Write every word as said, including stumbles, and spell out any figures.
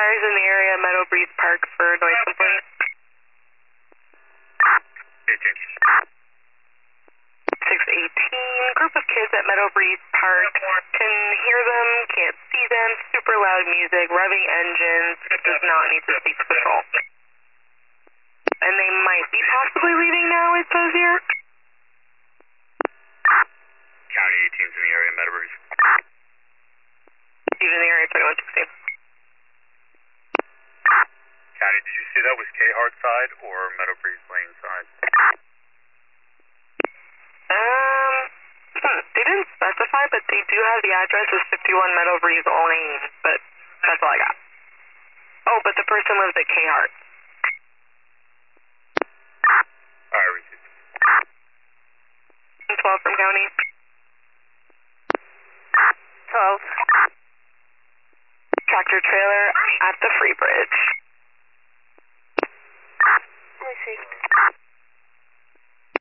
tires in the area, Meadow Breeze Park for noise complaint. eighteen. six eighteen, group of kids at Meadow Breeze Park. Can hear them, can't see them, super loud music, revving engines, does not need to speak to patrol. And they might be possibly leaving now, it says here. County eighteen's in the area, Meadow Breeze. Even in the area, twenty-one sixteen. County, did you see that was K-Hart side or Meadow Breeze Lane side? Um, hmm, they didn't specify, but they do have the address as fifty-one Meadow Breeze Lane, but that's all I got. Oh, but the person lives at K-Hart. Alright, received. twelve from County. twelve. Tractor trailer at the Free Bridge. Received.